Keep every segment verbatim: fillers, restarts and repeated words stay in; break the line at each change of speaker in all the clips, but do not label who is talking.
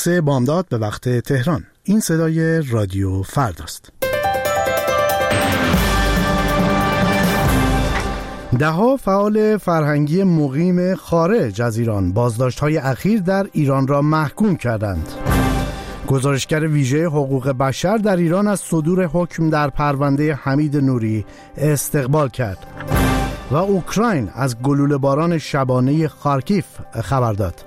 سه بامداد به وقت تهران. این صدای رادیو فرداست. ده‌ها فعال فرهنگی مقیم خارج از ایران بازداشت‌های اخیر در ایران را محکوم کردند. گزارشگر ویژه حقوق بشر در ایران از صدور حکم در پرونده حمید نوری استقبال کرد و اوکراین از گلوله باران شبانه خارکیف خبر داد.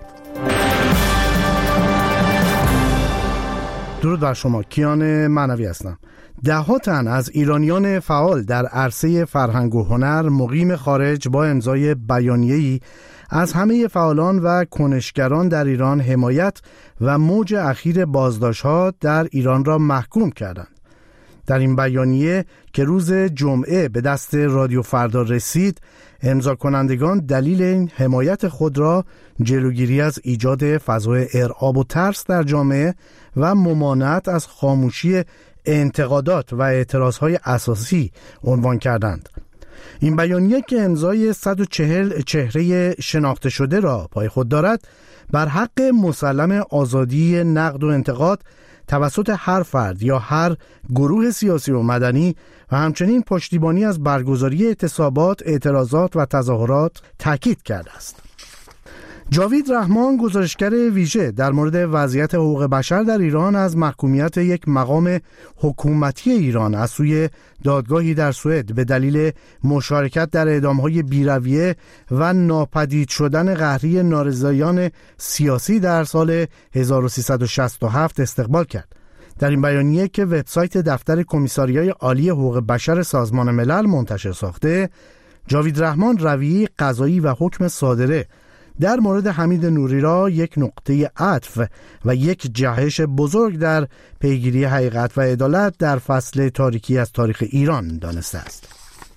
درود بر شما، کیان معنوی هستم. ده ها تن از ایرانیان فعال در عرصه فرهنگ و هنر مقیم خارج با امضای بیانیه‌ای از همه فعالان و کنشگران در ایران حمایت و موج اخیر بازداشت‌ها در ایران را محکوم کردند. در این بیانیه که روز جمعه به دست رادیو فردا رسید، امضا کنندگان دلیل این حمایت خود را جلوگیری از ایجاد فضای ارعاب و ترس در جامعه و ممانعت از خاموشی انتقادات و اعتراضهای اساسی عنوان کردند. این بیانیه که امضای صد و چهل چهره شناخته شده را پای خود دارد، بر حق مسلم آزادی نقد و انتقاد توسط هر فرد یا هر گروه سیاسی و مدنی و همچنین پشتیبانی از برگزاری اعتصابات، اعتراضات و تظاهرات تاکید کرده است. جاوید رحمان، گزارشگر ویژه در مورد وضعیت حقوق بشر در ایران، از محکومیت یک مقام حکومتی ایران از سوی دادگاهی در سوئد به دلیل مشارکت در اعدام‌های بی‌رویه و ناپدید شدن قهری نارضایان سیاسی در سال هزار و سیصد و شصت و هفت استقبال کرد. در این بیانیه که وبسایت دفتر کمیساریای عالی حقوق بشر سازمان ملل منتشر ساخته، جاوید رحمان رویه قضایی و حکم صادره در مورد حمید نوری را یک نقطه عطف و یک جهش بزرگ در پیگیری حقیقت و عدالت در فصل تاریکی از تاریخ ایران دانسته است.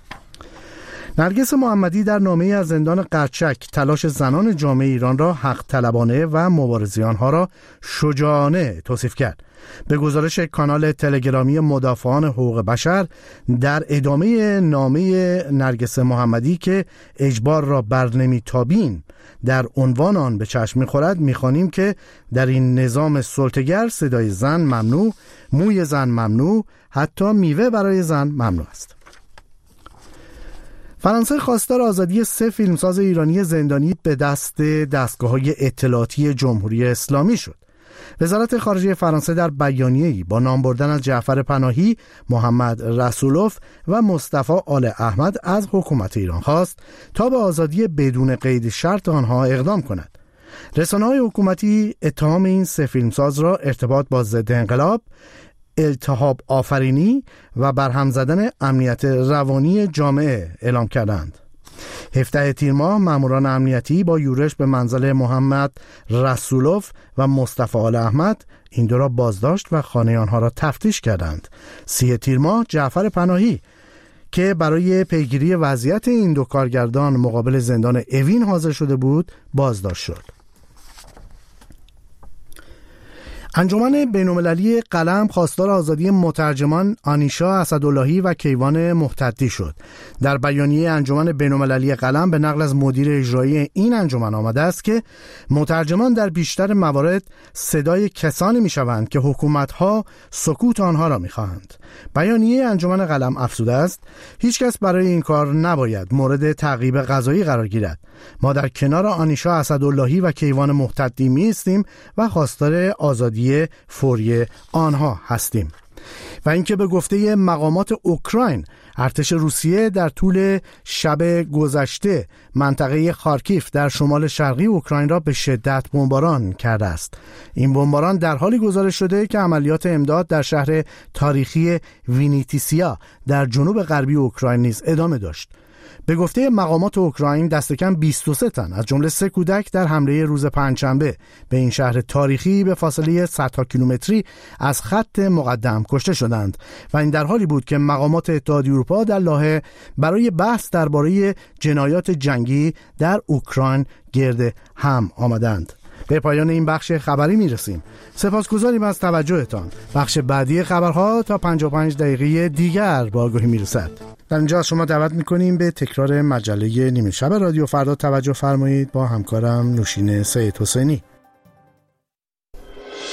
نرگس محمدی در نامه از زندان قرچک تلاش زنان جامعه ایران را حق طلبانه و مبارزه آنها را شجاعانه توصیف کرد. به گزارش کانال تلگرامی مدافعان حقوق بشر، در ادامه نامه نرگس محمدی که اجبار را بر نمیتابیم در عنوان آن به چشم می‌خورد، می‌خوانیم که در این نظام سلطه‌گر صدای زن ممنوع، موی زن ممنوع، حتی میوه برای زن ممنوع است. فرانسه خواستار آزادی سه فیلمساز ایرانی زندانی به دست دستگاه‌های اطلاعاتی جمهوری اسلامی شد. وزارت خارجه فرانسه در بیانیه‌ای با نام بردن از جعفر پناهی، محمد رسولوف و مصطفی آل احمد از حکومت ایران خواست تا به آزادی بدون قید شرط آنها اقدام کند. رسانه‌های حکومتی اتهام این سه فیلمساز را ارتباط با ضد انقلاب، التهاب آفرینی و برهم زدن امنیت روانی جامعه اعلام کردند. هفدهم تیر ماه ماموران امنیتی با یورش به منزل محمد رسولوف و مصطفی آل احمد این دو را بازداشت و خانه آنها را تفتیش کردند. سی تیر ماه جعفر پناهی که برای پیگیری وضعیت این دو کارگردان مقابل زندان اوین حاضر شده بود بازداشت شد. انجمن بین‌المللی قلم خواستار آزادی مترجمان آنیشا اسداللهی و کیوان محتدی شد. در بیانیه انجمن بین‌المللی قلم به نقل از مدیر اجرایی این انجمن آمده است که مترجمان در بیشتر موارد صدای کسانی می‌شوند که حکومت‌ها سکوت آنها را می‌خواهند. بیانیه انجمن قلم افزوده است: هیچ کس برای این کار نباید مورد تعقیب قضایی قرار گیرد. ما در کنار آنیشا اسداللهی و کیوان محتدی می‌ایستیم و خواستار آزادی فوری آنها هستیم. و اینکه به گفته مقامات اوکراین، ارتش روسیه در طول شب گذشته منطقه خارکیف در شمال شرقی اوکراین را به شدت بمباران کرده است. این بمباران در حالی گزارش شده که عملیات امداد در شهر تاریخی وینیتیسیا در جنوب غربی اوکراین نیز ادامه داشت. به گفته مقامات اوکراین دست کم بیست و سه تن از جمله سه کودک در حمله روز پنجشنبه به این شهر تاریخی به فاصله صدها کیلومتری از خط مقدم کشته شدند و این در حالی بود که مقامات اتحادیه اروپا در لاهه برای بحث درباره جنایات جنگی در اوکراین گرد هم آمدند. به پایان این بخش خبری میرسیم. سپاسگزاریم از توجهتان. بخش بعدی خبرها تا پنجاه و پنج دقیقه دیگر با آگاهی میرسد. در اینجا شما دعوت میکنیم به تکرار مجله نیمه شب رادیو فردا توجه فرمایید با همکارم نوشین سید حسینی.